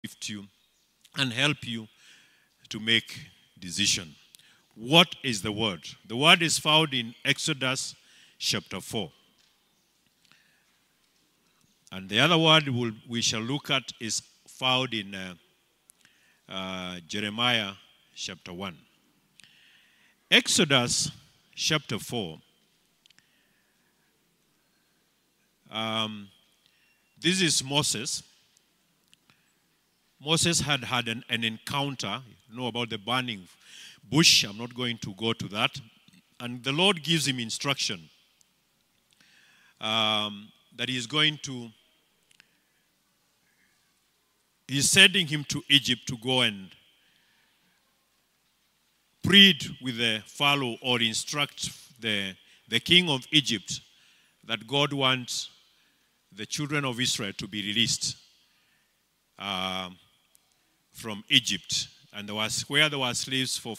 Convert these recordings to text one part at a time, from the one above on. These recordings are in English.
lift you and help you to make decision. What is the word? The word is found in Exodus chapter 4. And the other word we shall look at is found in Jeremiah chapter 1. Exodus chapter 4. This is Moses. Moses had an encounter. You know about the burning bush. I'm not going to go to that. And the Lord gives him instruction that he is going to, he's sending him to Egypt to go and plead with the Pharaoh or instruct the king of Egypt that God wants the children of Israel to be released from Egypt. And where there were slaves for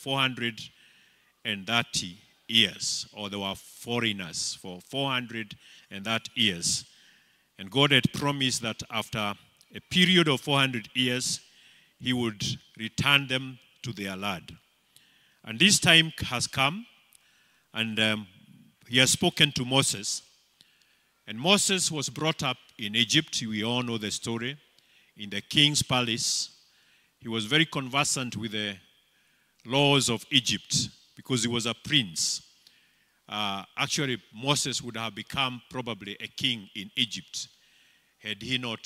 430 years, or there were foreigners for 430 years. And God had promised that after a period of 400 years, he would return them to their land. And this time has come, and he has spoken to Moses. And Moses was brought up in Egypt. We all know the story. In the king's palace. He was very conversant with the laws of Egypt because he was a prince. Actually, Moses would have become probably a king in Egypt had he not,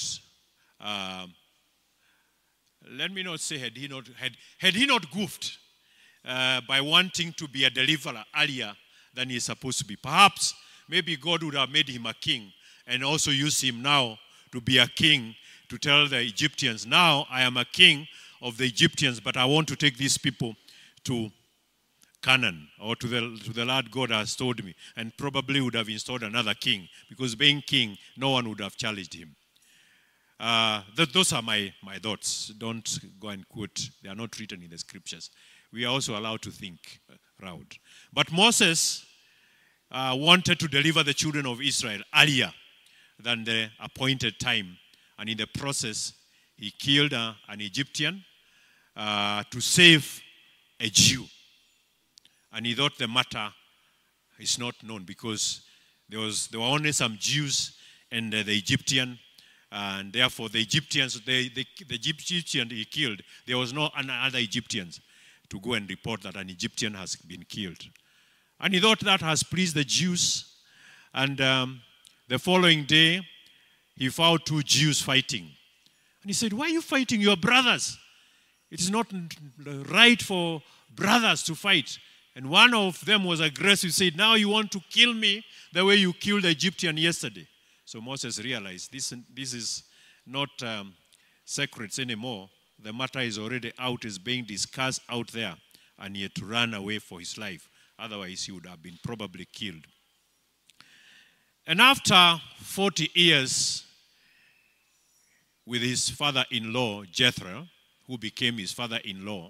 let me not say had he not goofed by wanting to be a deliverer earlier than he's supposed to be. Perhaps, maybe God would have made him a king and also use him now to be a king to tell the Egyptians, now I am a king of the Egyptians, but I want to take these people to Canaan or to the land God has told me, and probably would have installed another king, because being king, no one would have challenged him. Those are my thoughts. Don't go and quote. They are not written in the scriptures. We are also allowed to think loud. But Moses wanted to deliver the children of Israel earlier than the appointed time. And in the process, he killed an Egyptian to save a Jew. And he thought the matter is not known because there were only some Jews and the Egyptian. And therefore, the Egyptians, the Egyptian he killed, there was no other Egyptians to go and report that an Egyptian has been killed. And he thought that has pleased the Jews. And the following day, he found two Jews fighting. And he said, why are you fighting? Your brothers. It is not right for brothers to fight. And one of them was aggressive. He said, now you want to kill me the way you killed the Egyptian yesterday. So Moses realized this is not secrets anymore. The matter is already out, is being discussed out there. And he had to run away for his life. Otherwise, he would have been probably killed. And after 40 years with his father-in-law, Jethro, who became his father-in-law,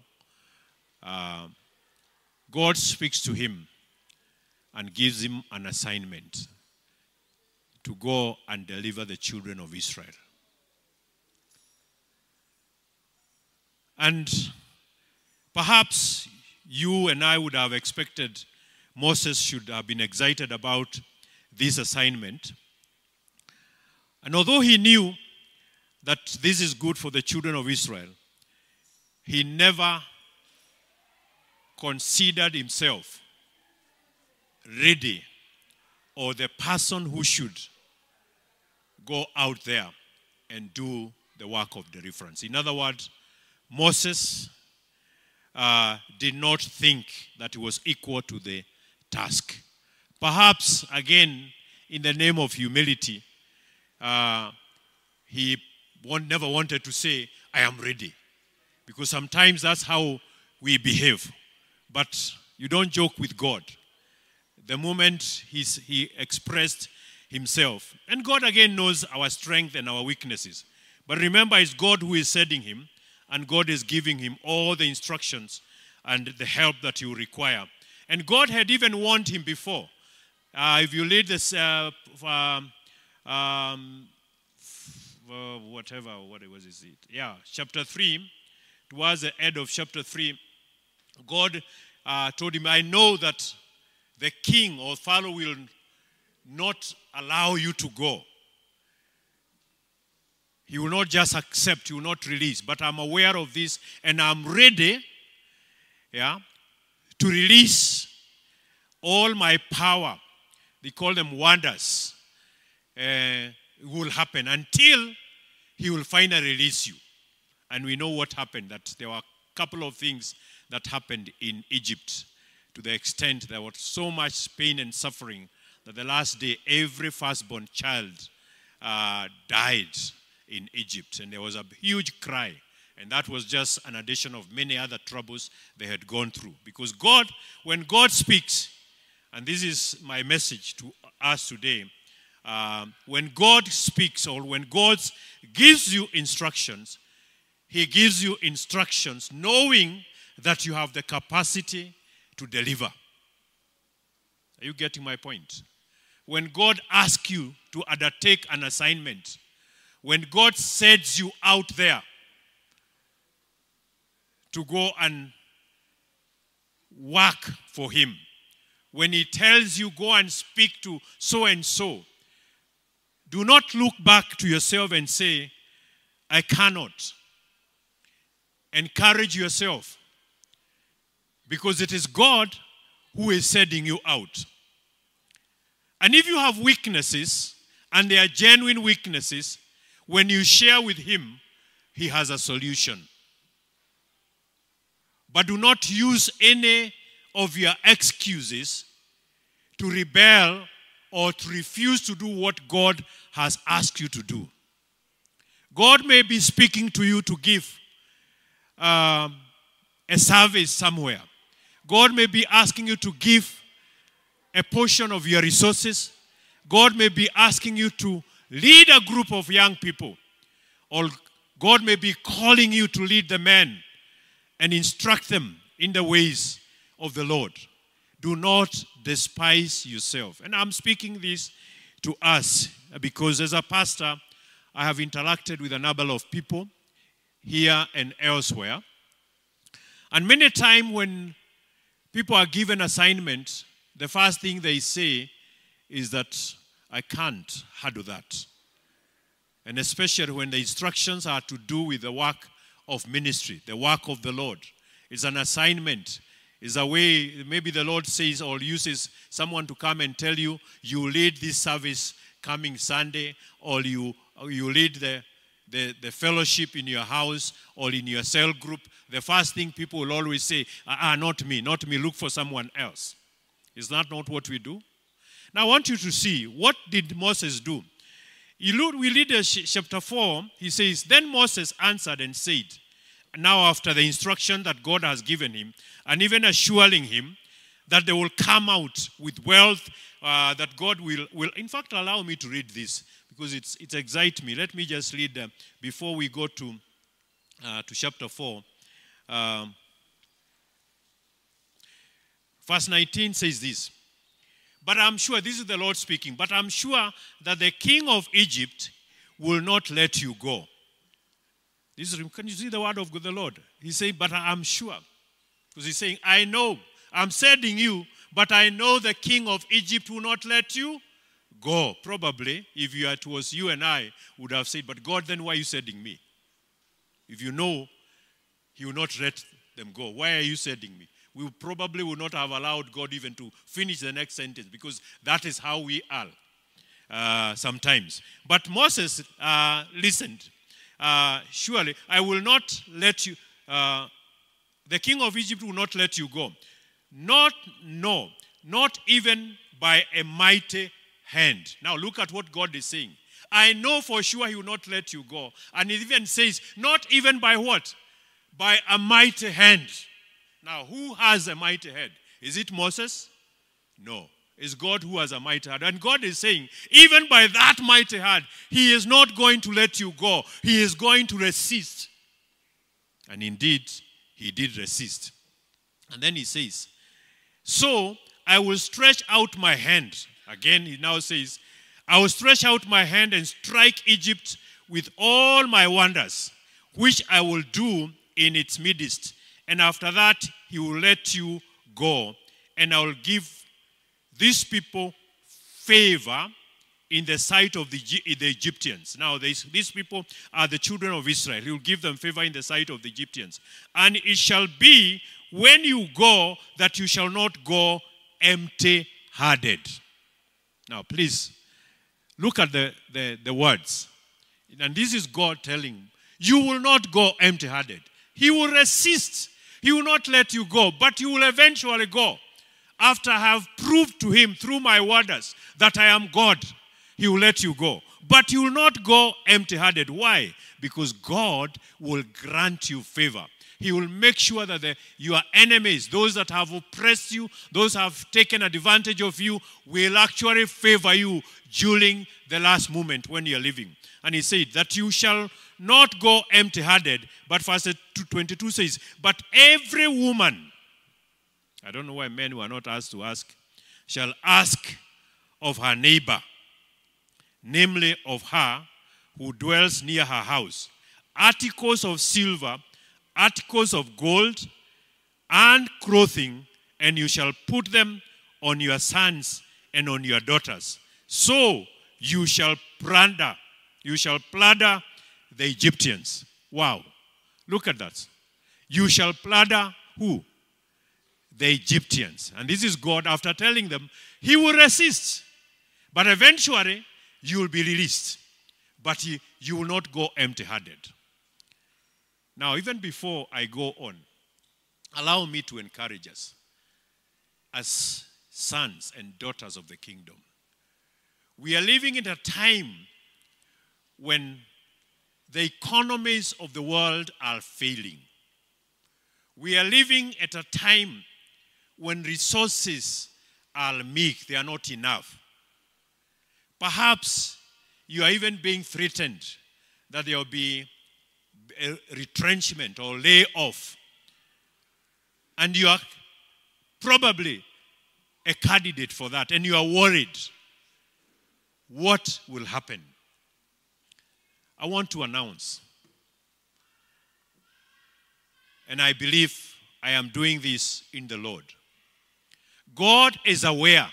God speaks to him and gives him an assignment to go and deliver the children of Israel. And perhaps you and I would have expected Moses should have been excited about this assignment. And although he knew that this is good for the children of Israel, he never considered himself ready or the person who should go out there and do the work of deliverance. In other words, Moses did not think that he was equal to the task. Perhaps, again, in the name of humility, he never wanted to say, I am ready. Because sometimes that's how we behave. But you don't joke with God. The moment he expressed himself, and God again knows our strength and our weaknesses. But remember, it's God who is sending him, and God is giving him all the instructions and the help that he will require. And God had even warned him before. If you read this what was it? Yeah, chapter 3, towards the end of chapter 3, God told him, I know that the king or Pharaoh will not allow you to go. He will not just accept, he will not release. But I'm aware of this and I'm ready, to release all my power. They call them wonders. Will happen until he will finally release you. And we know what happened, that there were a couple of things that happened in Egypt to the extent there was so much pain and suffering that the last day every firstborn child died in Egypt. And there was a huge cry. And that was just an addition of many other troubles they had gone through. Because God, when God speaks, and this is my message to us today, when God speaks or when God gives you instructions, he gives you instructions knowing that you have the capacity to deliver. Are you getting my point? When God asks you to undertake an assignment, when God sends you out there to go and work for him, when he tells you go and speak to so and so, do not look back to yourself and say, I cannot. Encourage yourself, because it is God who is sending you out. And if you have weaknesses, and they are genuine weaknesses, when you share with him, he has a solution. But do not use any of your excuses to rebel or to refuse to do what God has asked you to do. God may be speaking to you to give a service somewhere. God may be asking you to give a portion of your resources. God may be asking you to lead a group of young people. Or God may be calling you to lead the men and instruct them in the ways of the Lord. Do not despise yourself. And I'm speaking this to us because as a pastor, I have interacted with a number of people here and elsewhere. And many times when people are given assignment, the first thing they say is that I can't handle that. And especially when the instructions are to do with the work of ministry, the work of the Lord. It's an assignment. It's a way, maybe the Lord says or uses someone to come and tell you, you lead this service coming Sunday, or you lead the fellowship in your house or in your cell group. The first thing people will always say, not me, look for someone else. Is that not what we do? Now I want you to see, what did Moses do? We read chapter 4, he says, then Moses answered and said, now after the instruction that God has given him, and even assuring him that they will come out with wealth, that God will in fact allow me to read this, because it excites me. Let me just read before we go to chapter 4. Verse 19 says this. But I'm sure, this is the Lord speaking, but I'm sure that the king of Egypt will not let you go. Can you see the word of the Lord? He said, but I'm sure. Because he's saying, I know, I'm sending you, but I know the king of Egypt will not let you go. Probably, if it was you and I, would have said, but God, then why are you sending me? If you know he will not let them go, why are you sending me? We probably would not have allowed God even to finish the next sentence, because that is how we are sometimes. But Moses listened. Surely, I will not let you, the king of Egypt will not let you go. Not even by a mighty hand. Now look at what God is saying. I know for sure he will not let you go. And it even says, not even by what? By a mighty hand. Now, who has a mighty hand? Is it Moses? No. It's God who has a mighty hand. And God is saying, even by that mighty hand, he is not going to let you go. He is going to resist. And indeed, he did resist. And then he says, so I will stretch out my hand. Again, he now says, I will stretch out my hand and strike Egypt with all my wonders, which I will do in its midst. And after that, he will let you go. And I will give these people favor in the sight of the Egyptians. Now, these people are the children of Israel. He will give them favor in the sight of the Egyptians. And it shall be when you go that you shall not go empty-handed. Now, please, look at the words. And this is God telling, you will not go empty-handed. He will resist. He will not let you go, but you will eventually go. After I have proved to him through my wonders that I am God, he will let you go. But you will not go empty-handed. Why? Because God will grant you favor. He will make sure that your enemies, those that have oppressed you, those that have taken advantage of you, will actually favor you during the last moment when you are living. And he said that you shall not go empty-handed. But verse 22 says, but every woman, I don't know why men were not asked to ask, shall ask of her neighbor, namely of her who dwells near her house, articles of silver, articles of gold, and clothing, and you shall put them on your sons and on your daughters. So you shall plunder the Egyptians. Wow. Look at that. You shall plunder who? The Egyptians. And this is God after telling them, he will resist. But eventually, you will be released. But you will not go empty-handed. Now, even before I go on, allow me to encourage us as sons and daughters of the kingdom. We are living in a time when the economies of the world are failing. We are living at a time when resources are meek, they are not enough. Perhaps you are even being threatened that there will be a retrenchment or layoff. And you are probably a candidate for that, and you are worried. What will happen? I want to announce, and I believe I am doing this in the Lord. God is aware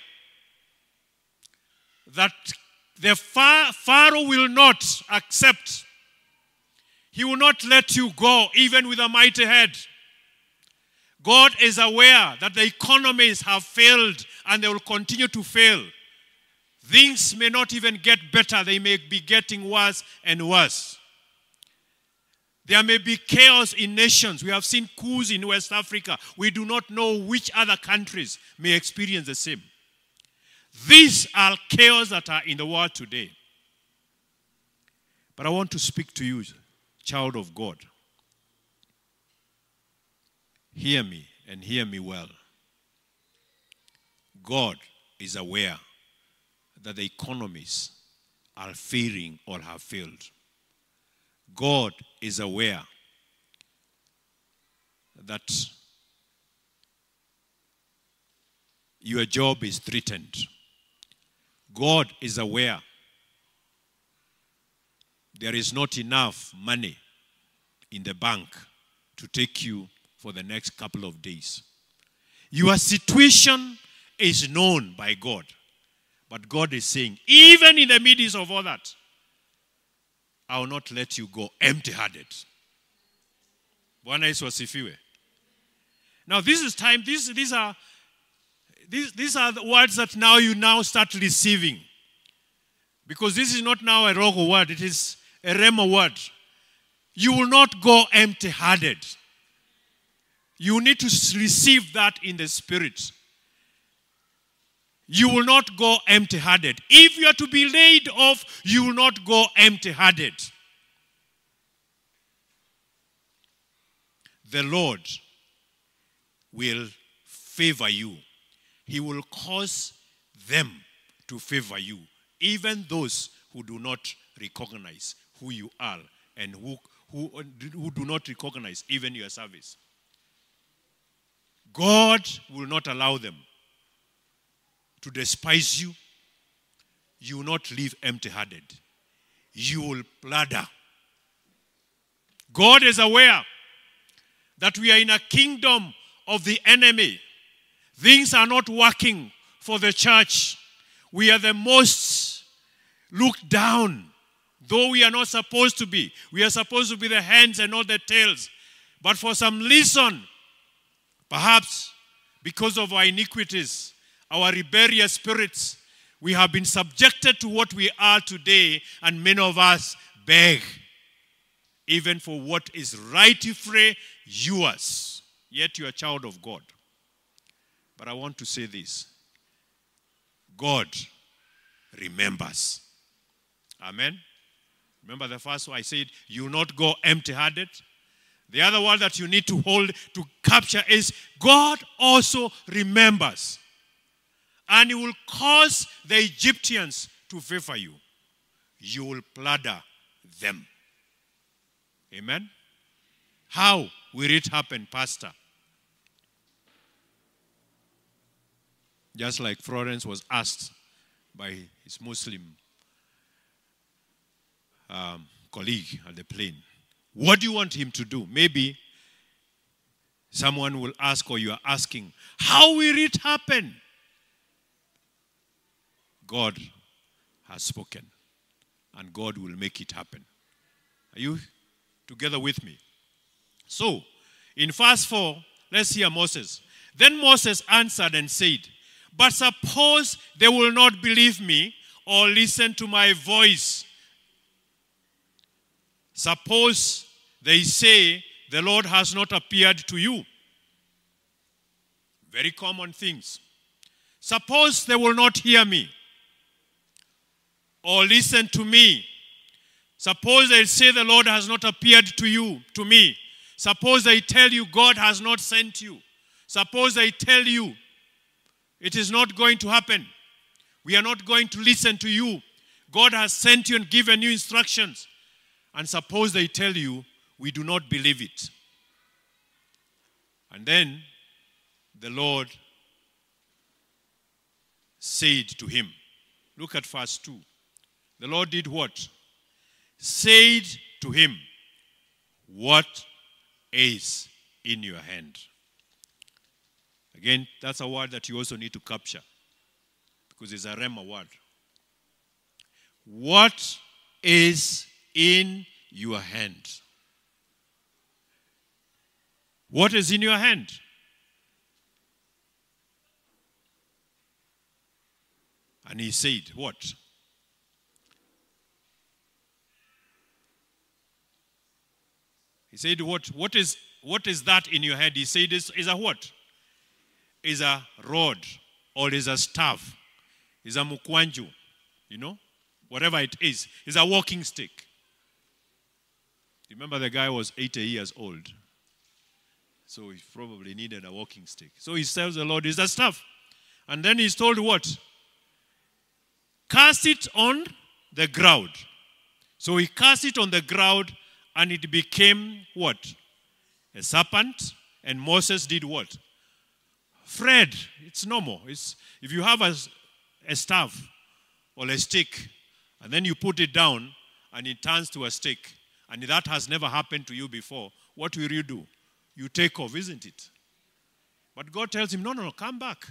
that the Pharaoh will not accept. He will not let you go even with a mighty head. God is aware that the economies have failed and they will continue to fail. Things may not even get better. They may be getting worse and worse. There may be chaos in nations. We have seen coups in West Africa. We do not know which other countries may experience the same. These are chaos that are in the world today. But I want to speak to you, child of God. Hear me and hear me well. God is aware that the economies are failing or have failed. God is aware that your job is threatened. God is aware there is not enough money in the bank to take you for the next couple of days. Your situation is known by God. But God is saying, even in the midst of all that, I will not let you go empty-handed. Bwana Yesu asifiwe. Now this is time, these are the words that you now start receiving. Because this is not now a rogo word, it is a rhema word. You will not go empty-handed. You need to receive that in the spirit. You will not go empty-handed. If you are to be laid off, you will not go empty-handed. The Lord will favor you. He will cause them to favor you. Even those who do not recognize who you are and who do not recognize even your service. God will not allow them to despise you. You will not live empty-handed. you will plunder. God is aware that we are in a kingdom of the enemy. Things are not working for the church. We are the most looked down, though we are not supposed to be. We are supposed to be the hands and not the tails. But for some reason, perhaps because of our iniquities, our rebellious spirits, we have been subjected to what we are today, and many of us beg even for what is rightfully yours. Yet you are a child of God. But I want to say this. God remembers. Amen. Remember the first one I said, you will not go empty-handed. The other word that you need to hold, to capture is, God also remembers. And he will cause the Egyptians to favor you. You will plunder them. Amen. How will it happen, Pastor? Just like Florence was asked by his Muslim colleague at the plane, what do you want him to do? Maybe someone will ask, or you are asking, how will it happen? God has spoken, and God will make it happen. Are you together with me? So, in verse 4, let's hear Moses. Then Moses answered and said, but suppose they will not believe me or listen to my voice. Suppose they say, the Lord has not appeared to you. Very common things. Suppose they will not hear me or listen to me. Suppose they say the Lord has not appeared to you, to me. Suppose they tell you God has not sent you. Suppose they tell you it is not going to happen. We are not going to listen to you. God has sent you and given you instructions. And suppose they tell you, we do not believe it. And then the Lord said to him, look at verse 2. The Lord did what? Said to him, what is in your hand? Again, that's a word that you also need to capture, because it's a rhema word. What is in your hand? What is in your hand? And he said, what? He said, what is that in your hand? He said, is a what? Is a rod, or is a staff, is a mukwanju, whatever it is a walking stick. Remember, the guy was 80 years old, so he probably needed a walking stick. So he tells the Lord, is a staff. And then he's told what? Cast it on the ground. So he cast it on the ground, and it became what? A serpent. And Moses did what? Fred, it's normal. If you have a staff or a stick, and then you put it down, and it turns to a stick, and that has never happened to you before, what will you do? You take off, isn't it? But God tells him, no, come back.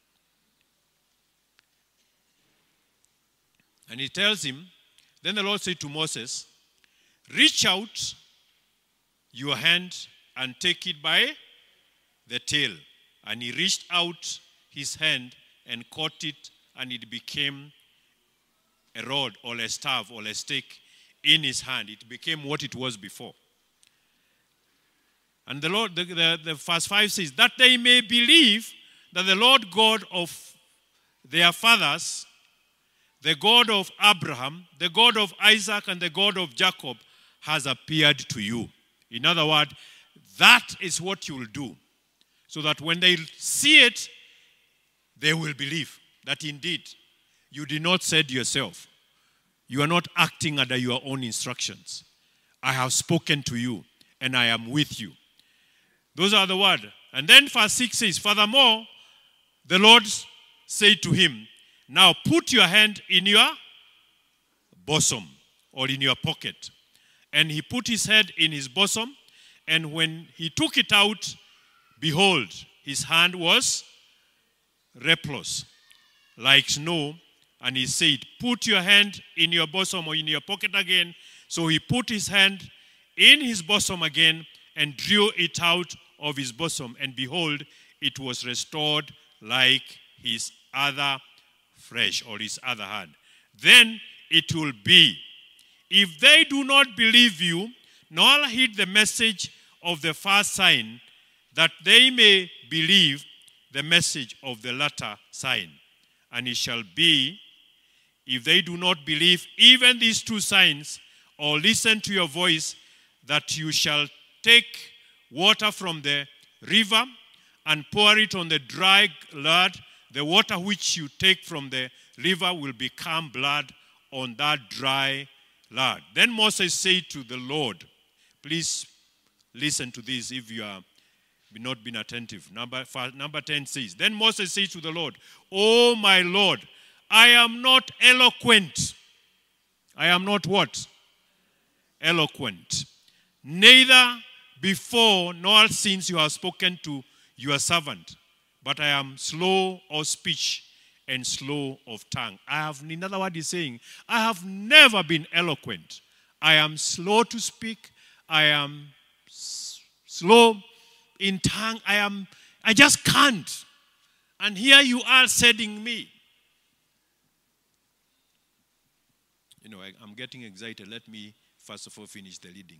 And he tells him, then the Lord said to Moses, reach out your hand and take it by the tail. And he reached out his hand and caught it, and it became a rod or a staff or a stick in his hand. It became what it was before. And the Lord, the verse 5 says, that they may believe that the Lord God of their fathers, the God of Abraham, the God of Isaac, and the God of Jacob has appeared to you. In other words, that is what you will do. So that when they see it, they will believe that indeed you did not say yourself. You are not acting under your own instructions. I have spoken to you, and I am with you. Those are the words. And then verse 6 says, furthermore, the Lord said to him, now put your hand in your bosom. or in your pocket. And he put his head in his bosom, and when he took it out, behold, his hand was leprous, like snow. And he said, put your hand in your bosom or in your pocket again. So he put his hand in his bosom again and drew it out of his bosom. And behold, it was restored like his other flesh or his other hand. Then it will be, if they do not believe you, nor heed the message of the first sign, that they may believe the message of the latter sign. And it shall be, if they do not believe even these two signs, or listen to your voice, that you shall take water from the river and pour it on the dry land. The water which you take from the river will become blood on that dry land. Then Moses said to the Lord, please listen to this if you have not been attentive. Number 10 says, then Moses said to the Lord, oh my Lord, I am not eloquent. I am not what? Eloquent. Neither before nor since you have spoken to your servant, but I am slow of speech and slow of tongue. In other words, he's saying, I have never been eloquent. I am slow to speak. I am slow in tongue. I just can't. And here you are sending me. You know, I'm getting excited. Let me first of all finish the reading.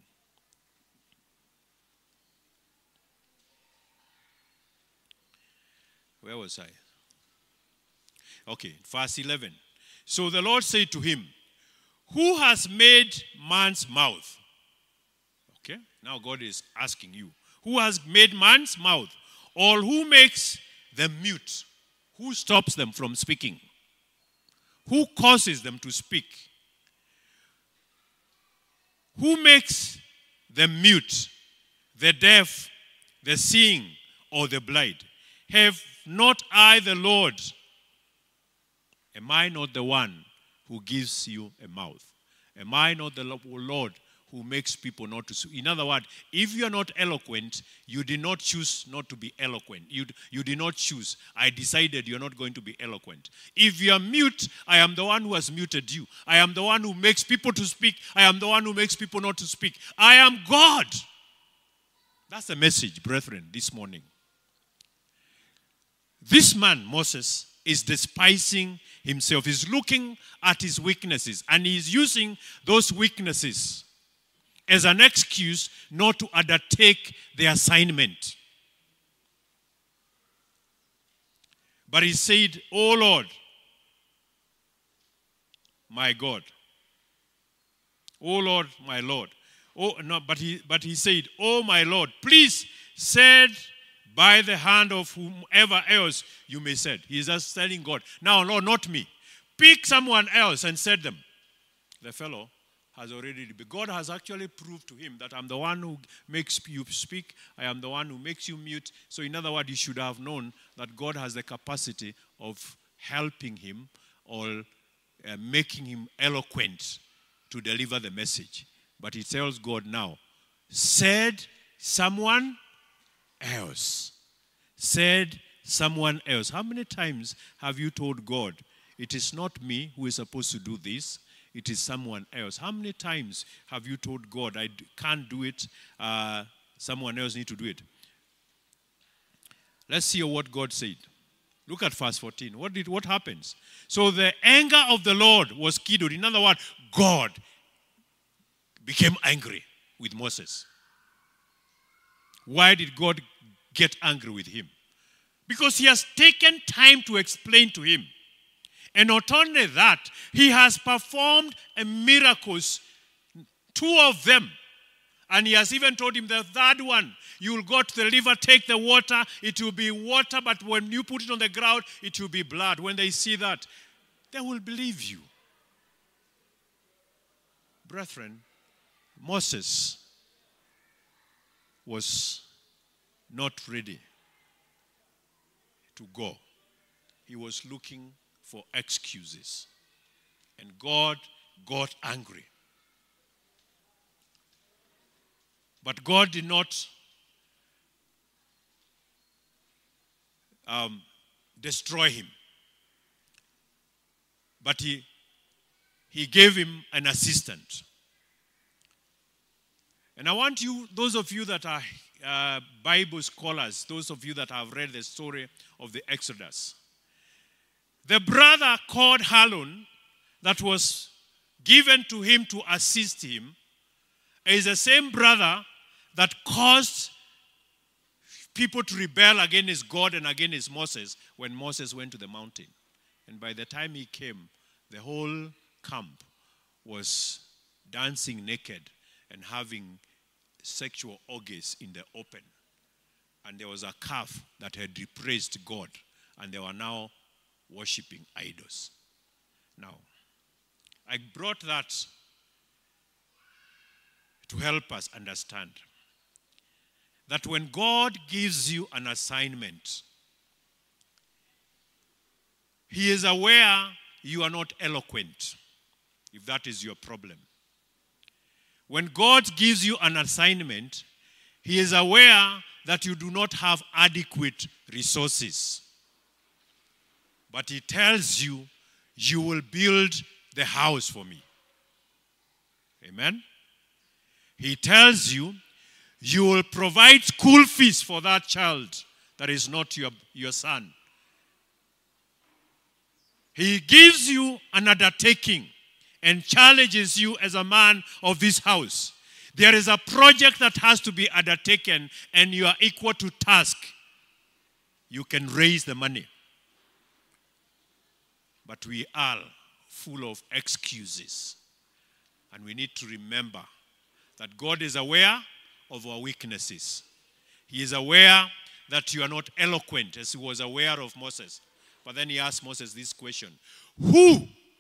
Where was I? Okay, verse 11. So the Lord said to him, who has made man's mouth? Okay, now God is asking you. Who has made man's mouth? Or who makes them mute? Who stops them from speaking? Who causes them to speak? Who makes them mute? The deaf, the seeing, or the blind? Have not I the Lord? Am I not the one who gives you a mouth? Am I not the Lord who makes people not to speak? In other words, if you are not eloquent, you did not choose not to be eloquent. You did not choose. I decided you're not going to be eloquent. If you are mute, I am the one who has muted you. I am the one who makes people to speak. I am the one who makes people not to speak. I am God. That's the message, brethren, this morning. This man, Moses, is despising himself. He's looking at his weaknesses, and he's using those weaknesses as an excuse not to undertake the assignment. But he said, oh Lord, my God. Oh Lord, my Lord. Oh no, but he said, oh my Lord, please send by the hand of whomever else you may send. He's just telling God, now Lord, not me. Pick someone else and send them. The fellow has already, God has actually proved to him that I'm the one who makes you speak. I am the one who makes you mute. So in other words, you should have known that God has the capacity of helping him or making him eloquent to deliver the message. But he tells God now, said someone else. Said someone else. How many times have you told God, it is not me who is supposed to do this, it is someone else? How many times have you told God, I can't do it, someone else needs to do it? Let's see what God said. Look at verse 14. What happens? So the anger of the Lord was kindled. In other words, God became angry with Moses. Why did God get angry with him? Because he has taken time to explain to him. And not only that, he has performed miracles, 2 of them. And he has even told him the third one, you will go to the river, take the water, it will be water, but when you put it on the ground, it will be blood. When they see that, they will believe you. Brethren, Moses was not ready to go. He was looking for excuses. And God got angry. But God did not destroy him. But he gave him an assistant. And I want you, those of you that are Bible scholars, those of you that have read the story of the Exodus, the brother called Harlon that was given to him to assist him is the same brother that caused people to rebel against God and against Moses when Moses went to the mountain. And by the time he came, the whole camp was dancing naked and having sexual orgies in the open. And there was a calf that had repraised God, and they were now worshipping idols. Now, I brought that to help us understand that when God gives you an assignment, He is aware you are not eloquent, if that is your problem. When God gives you an assignment, He is aware that you do not have adequate resources. But He tells you, you will build the house for me. Amen? He tells you, you will provide school fees for that child that is not your son. He gives you an undertaking and challenges you as a man of this house. There is a project that has to be undertaken and you are equal to task. You can raise the money. But we are full of excuses. And we need to remember that God is aware of our weaknesses. He is aware that you are not eloquent as He was aware of Moses. But then He asked Moses this question: who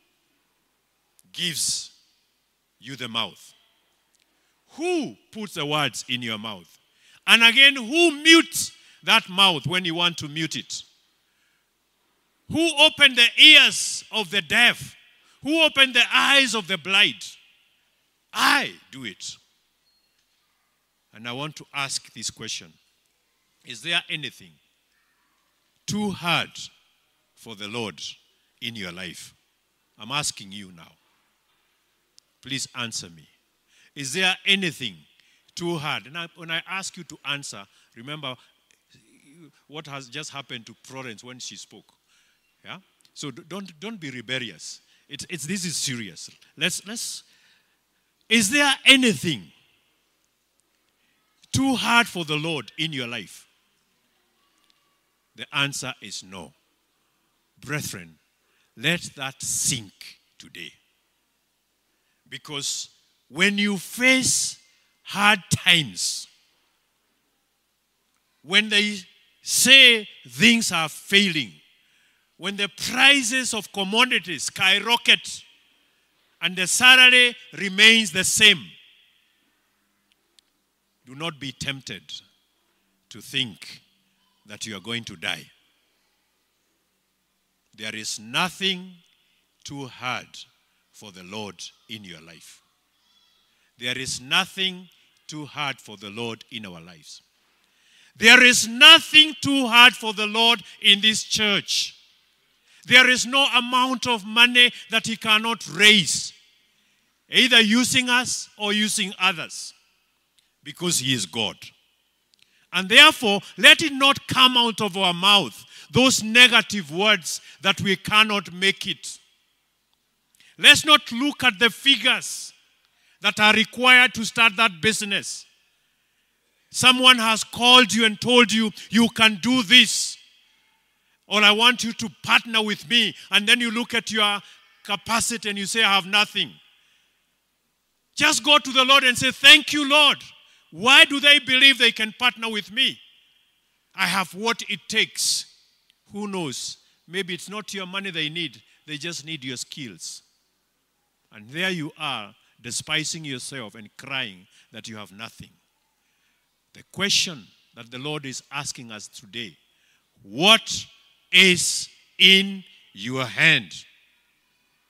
gives you the mouth? Who puts the words in your mouth? And again, who mutes that mouth when you want to mute it? Who opened the ears of the deaf? Who opened the eyes of the blind? I do it. And I want to ask this question: is there anything too hard for the Lord in your life? I'm asking you now. Please answer me. Is there anything too hard? And when I ask you to answer, remember what has just happened to Florence when she spoke. Yeah? So don't be rebellious. This is serious. Is there anything too hard for the Lord in your life? The answer is no. Brethren, let that sink today. Because when you face hard times, when they say things are failing, when the prices of commodities skyrocket and the salary remains the same, do not be tempted to think that you are going to die. There is nothing too hard for the Lord in your life. There is nothing too hard for the Lord in our lives. There is nothing too hard for the Lord in this church. There is no amount of money that He cannot raise, either using us or using others, because He is God. And therefore, let it not come out of our mouth those negative words that we cannot make it. Let's not look at the figures that are required to start that business. Someone has called you and told you, you can do this, or I want you to partner with me, and then you look at your capacity and you say, I have nothing. Just go to the Lord and say, thank you, Lord. Why do they believe they can partner with me? I have what it takes. Who knows? Maybe it's not your money they need. They just need your skills. And there you are, despising yourself and crying that you have nothing. The question that the Lord is asking us today: what is in your hand?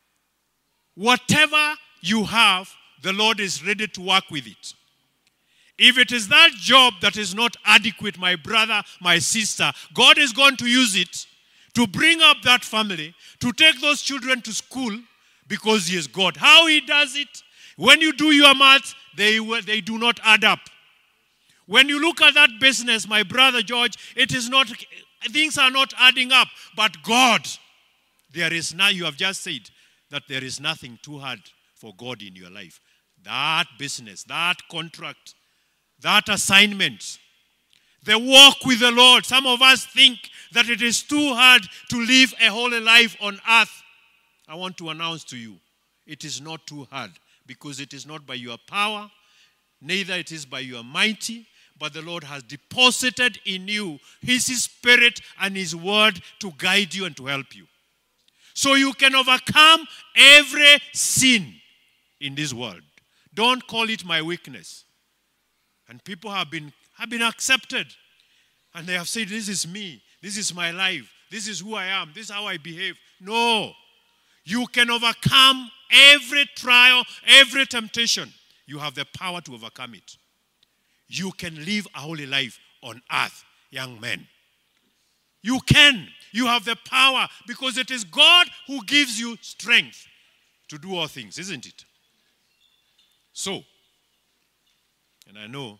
Whatever you have, the Lord is ready to work with it. If it is that job that is not adequate, my brother, my sister, God is going to use it to bring up that family, to take those children to school because He is God. How He does it? When you do your math, they do not add up. When you look at that business, my brother George, things are not adding up. But God, you have just said that there is nothing too hard for God in your life. That business, that contract, that assignment, the walk with the Lord. Some of us think that it is too hard to live a holy life on earth. I want to announce to you, it is not too hard, because it is not by your power, neither it is by your mighty, but the Lord has deposited in you His Spirit and His Word to guide you and to help you. So you can overcome every sin in this world. Don't call it my weakness. And people have been accepted. And they have said, this is me. This is my life. This is who I am. This is how I behave. No. You can overcome every trial, every temptation. You have the power to overcome it. You can live a holy life on earth, young men. You can. You have the power, because it is God who gives you strength to do all things, isn't it? So, and I know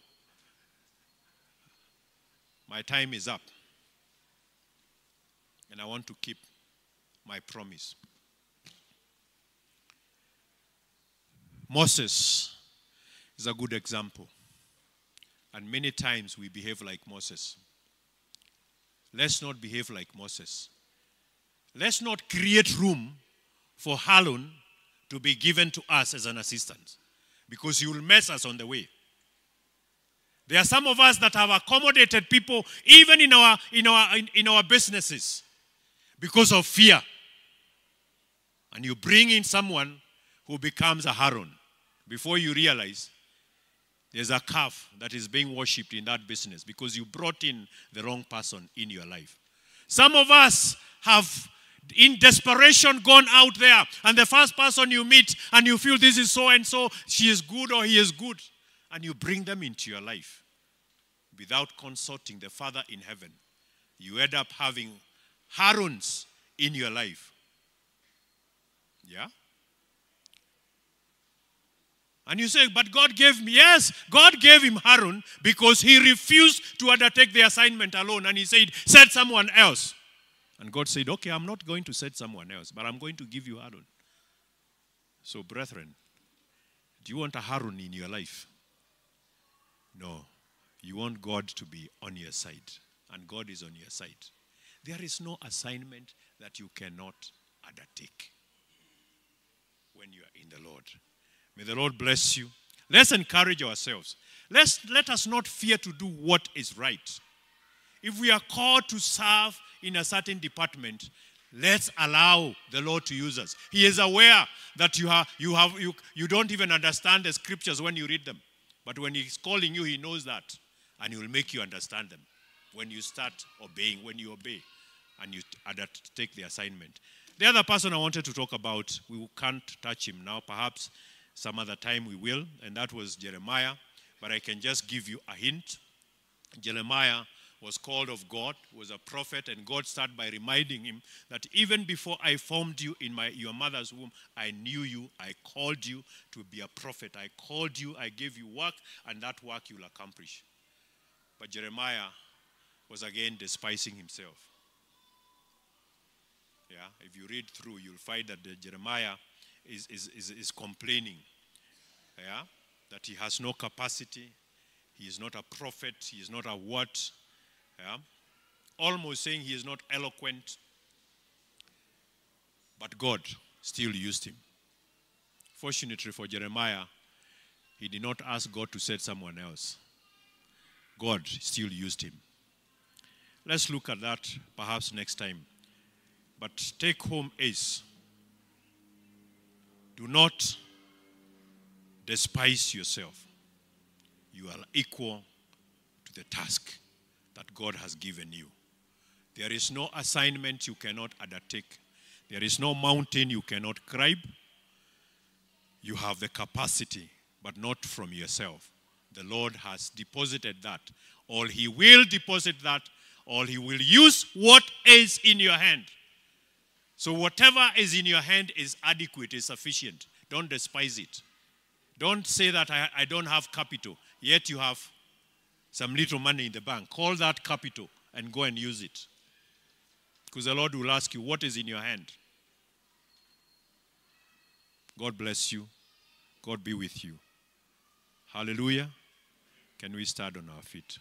my time is up, and I want to keep my promise. Moses is a good example. And many times we behave like Moses. Let's not behave like Moses. Let's not create room for Harun to be given to us as an assistant, because he will mess us on the way. There are some of us that have accommodated people even in our businesses because of fear. And you bring in someone who becomes a Harun. Before you realize, there's a calf that is being worshipped in that business because you brought in the wrong person in your life. Some of us have, in desperation, gone out there, and the first person you meet and you feel this is so-and-so, she is good or he is good, and you bring them into your life without consulting the Father in heaven. You end up having Haruns in your life. Yeah? And you say, but God gave me. Yes, God gave him Harun because he refused to undertake the assignment alone. And he said, set someone else. And God said, okay, I'm not going to set someone else, but I'm going to give you Harun. So, brethren, do you want a Harun in your life? No. You want God to be on your side. And God is on your side. There is no assignment that you cannot undertake when you are in the Lord. May the Lord bless you. Let's encourage ourselves. Let us not fear to do what is right. If we are called to serve in a certain department, let's allow the Lord to use us. He is aware that you don't even understand the scriptures when you read them. But when He's calling you, He knows that. And He will make you understand them when you start obeying, when you obey and you take the assignment. The other person I wanted to talk about, we can't touch him now. Perhaps some other time we will, and that was Jeremiah. But I can just give you a hint. Jeremiah was called of God, was a prophet, and God started by reminding him that even before I formed you in your mother's womb, I knew you, I called you to be a prophet. I called you, I gave you work, and that work you will accomplish. But Jeremiah was again despising himself. Yeah, if you read through, you'll find that Jeremiah is complaining, yeah, that he has no capacity, he is not a prophet, he is not a what, yeah, almost saying he is not eloquent, but God still used him. Fortunately for Jeremiah, he did not ask God to set someone else. God still used him. Let's look at that perhaps next time. But take home is, do not despise yourself. You are equal to the task that God has given you. There is no assignment you cannot undertake. There is no mountain you cannot climb. You have the capacity, but not from yourself, The Lord has deposited that. Or he will deposit that. Or he will use what is in your hand. So whatever is in your hand is adequate, is sufficient. Don't despise it. Don't say that I don't have capital, yet you have some little money in the bank. Call that capital and go and use it. Because the Lord will ask you, what is in your hand? God bless you. God be with you. Hallelujah. Can we stand on our feet?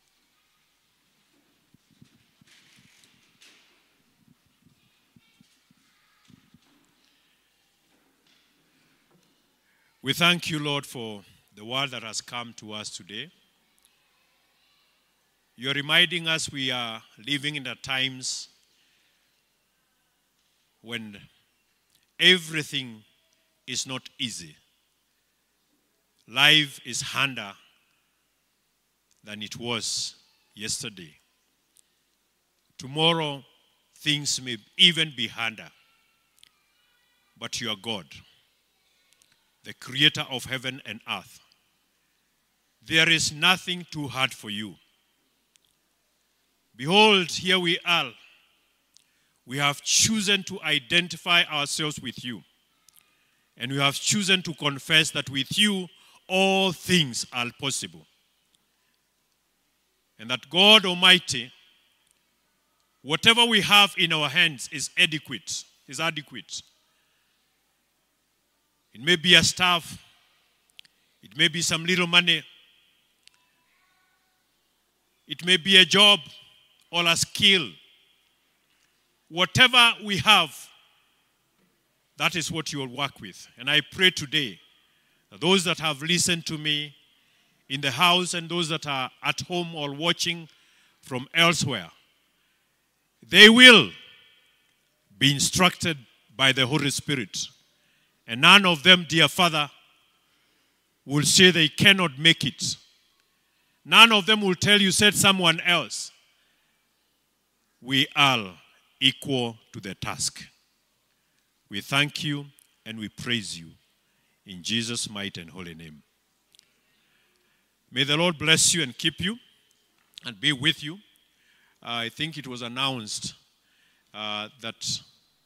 We thank you, Lord, for the word that has come to us today. You're reminding us we are living in the times when everything is not easy. Life is harder than it was yesterday. Tomorrow, things may even be harder. But you are God, the creator of heaven and earth. There is nothing too hard for you. Behold, here we are. We have chosen to identify ourselves with you. And we have chosen to confess that with you, all things are possible. And that God Almighty, whatever we have in our hands is adequate. It may be a staff. It may be some little money. It may be a job or a skill. Whatever we have, that is what you will work with. And I pray today that those that have listened to me in the house and those that are at home or watching from elsewhere, they will be instructed by the Holy Spirit. And none of them, dear Father, will say they cannot make it. None of them will tell you, said someone else. We are equal to the task. We thank you and we praise you in Jesus' mighty and holy name. May the Lord bless you and keep you and be with you. I think it was announced that